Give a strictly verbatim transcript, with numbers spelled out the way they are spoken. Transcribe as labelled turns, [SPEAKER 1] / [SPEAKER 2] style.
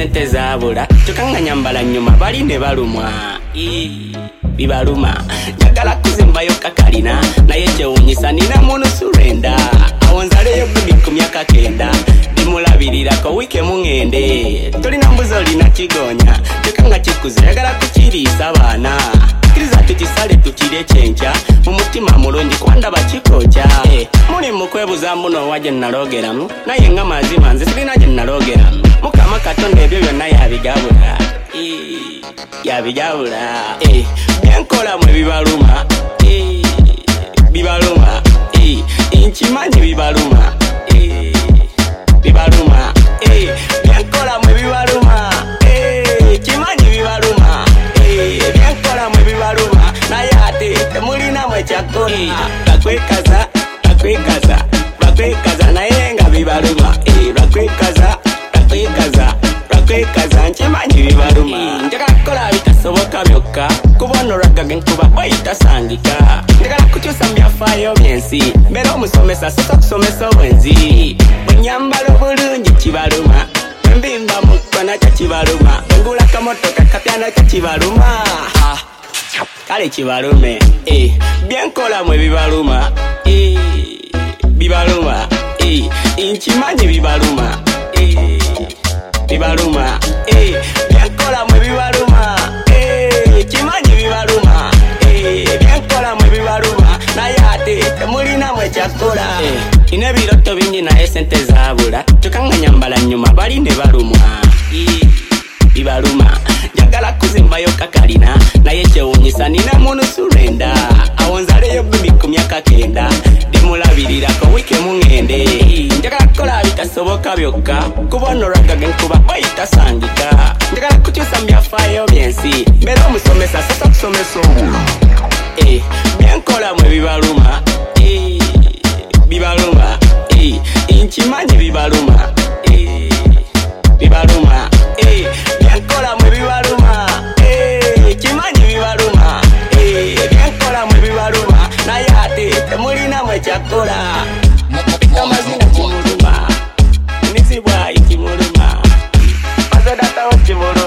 [SPEAKER 1] sente zabula kyokka nyambala nyuma bali ne balumwa bibaluma njagala kuzimbayo kakalina naye kyewunyisa nina munu surenda awo nzaleyo kumi ku myaka kenda ndimulabirirako wiike mungende tolina mbuzi olina kigonya kyokka nga kikuze yagala kukiriisa abaana kiriza tukisale tukirye kyenkya mu mutima mulungi kwandaba kikokya muli mukwebuza mbuno wa gye nalogeramu naye nga mazima nze sirina gye nalogeramu mukama katonda ebyo byonna yabigabula yabijabula eh byenkola mwe bibaluma eh bibaluma eh inchimanyi bibaluma eh bibaluma eh byenkola mwe bibaluma eh chimanyi bibaluma eh byenkola mwe bibaluma naye ate temulina mwe kyakola bakwekaza bakwekaza bakwekaza naye nga bibaluma eh bakwekaza bakwekaza bakwekaza nchimanyi bibaluma njagakola bitasoboka byokka kubona olwagga enkuba bweyitasangika njagala kukyusa mu byafaayo byensi mbeera omusomesa sosa kusomesa obwenzi bwenyambala obulungi kibaluma embimba mukko nakyo kibaluma engula kamotoka kapya nakyo kibaluma kale kibalume byenkola mwe bibaluma bibaluma nkimanyi bibaluma bibaluma eh byenkola mwe bibaluma eh kimanyi bibaluma eh byenkola mwe bibaluma naye ate temulina mwe kyakola eh ine biroto bingi naye sente zabula kyokka nga nyambala nyuma bali ne balumwa eh bibaluma njagala kuzimbayo kakalina naye kyewunyisa nina munu surenda awo nzaleyo bumi ku myaka kenda ndimulabirirako wiike mungende njagala kukola bitasoboka byokka kubona olwagga enkuba bweyitasangika njagala kukyusa mu byafaayo byensi mbeera omusomesa sosa kusomesa obulu eh byenkola mwe bibaluma eh bibaluma eh nkimanyi bibaluma eh bibaluma eh byenkola mwe bibaluma eh kimanyi bibaluma eh byenkola mwe bibaluma naye ate temulina mwe kyakola amazina kimuluma nizibwayi kimuluma mazadatawo kimuluma